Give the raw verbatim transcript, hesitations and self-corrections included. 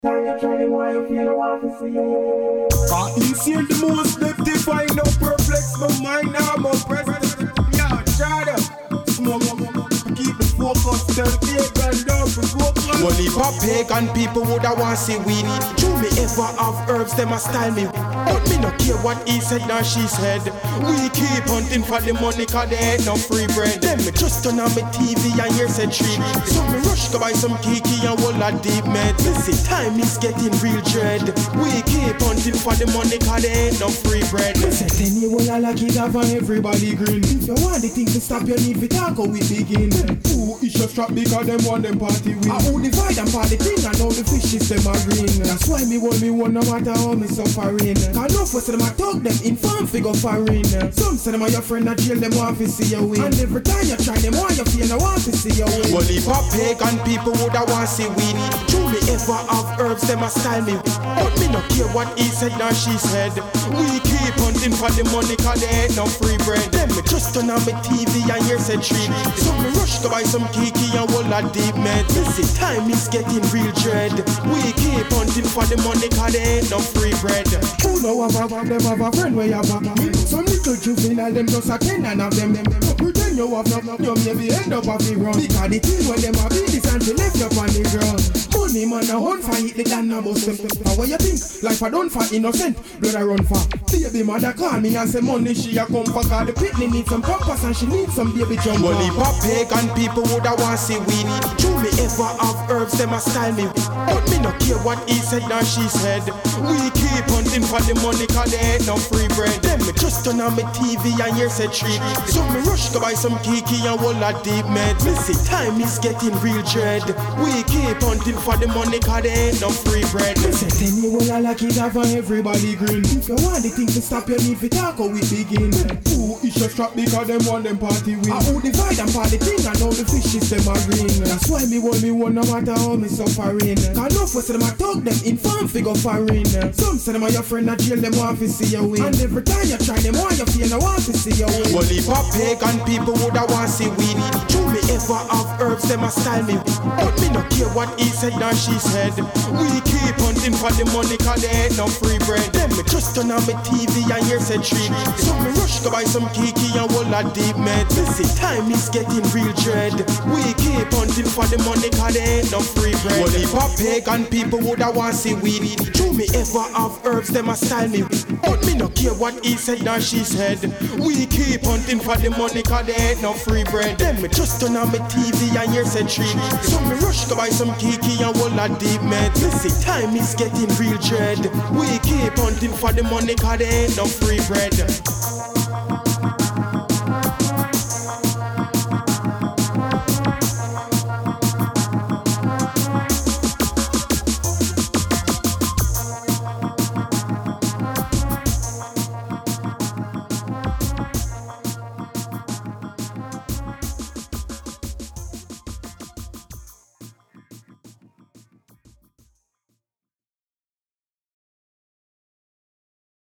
Ah, easier the most depth if I no perplex my mind, I'm oppressed. Yeah, try to smoke, keep the focus, tell the and down for focus. Well, if a pagan people would have want see weed, do me ever have herbs, them a style me. But me no care what he said or she said. We keep hunting for the money cause they ain't no free bread. Then me just turn on my T V and hear said treat. So me rush go buy some kiki and whole lot deep med. Listen, time is getting real dread. We keep hunting for the money cause they ain't no free bread. Listen, ten year old I like it have and everybody grin. If you want the thing to stop you need to talk how we begin. Ooh, it's just strap because them want them party win. I who divide and party thing and all the fishes them are green. That's why me want me one no matter how me suffering. Cause no for say them a talk them inform figure foreign. Some say them are your friend that jail them want to see you win. And every time you try them want you feel no want to see you win. Well if a pagan people would have want see weed, do me ever have herbs them a style me. But me no care what he said or she said. We keep hunting for the money cause they ain't no free bread. Then me just turn on my T V and hear said treat. So me rush to buy some kiki and whole lot deep med. Listen, time is getting real dread. We keep hunting for the money cause they ain't no free bread. Who know have a them have a friend where you have a some little juvenile them just a ten and of them them them pretend you have not you maybe end up off the run. Because the thing when them a beat this and they left up on the ground. Money man a hunt for it, they done a bust them. How what you think? Life a done for innocent, blood a run for. Baby mother call me and say money she a come for. Cause the pitney need some pampers and she need some baby jumper. Well if a pagan people would have want see weed, do me ever have herbs them a style me. But me no care what he said or she said. We keep hunting for the money cause they ain't no free bread. Then me just turn on my T V and hear said treat. So me rush to buy some kiki and whole lot deep med. Listen, time is getting real dread. We keep hunting for the money cause they ain't no free bread. Listen, ten year old I like it have and everybody grin. If you want the thing to stop you need to talk how we begin. Ooh, it's just trap because them want them party win. I who divide and party thing and all the fishes them are green. That's why me want me one no matter how me suffering. Cause no for say them a talk them inform figure foreign. Some say them are your friend that jail them want to see you win. And every time you try them want you feel no want to see you win. Well if a pagan people would have want see weed, do me ever have herbs them a style me. But me no care what he said or she said. We keep hunting for the money cause they ain't no free bread. Then me just turn on my T V and hear said treat. So me rush to buy some kiki and whole lot deep med. Listen, time is getting real dread. We keep hunting for the money cause they ain't no free bread. Well if a pagan people would have want see weed, do me ever have herbs them a style me. But me no care what he said or she said. We keep hunting for the money cause they ain't no free bread. Then me just turn on my T V and hear said treat. So me rush to buy some kiki and whole lot deep med. Listen, time is getting real dread. We keep hunting for the money cause they ain't no free bread.